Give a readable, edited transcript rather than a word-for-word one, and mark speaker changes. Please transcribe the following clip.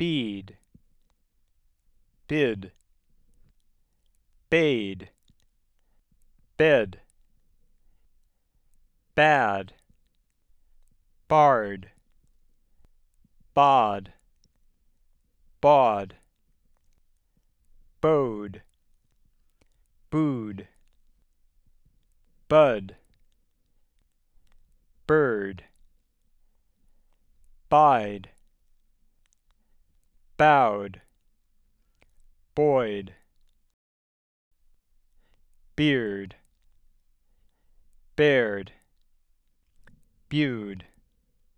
Speaker 1: bead, bid, bade, bed, bad, barred, bod, bawd, bowed, booed, bud, bird, bide, bowed, boyd, beard, bared, bewed,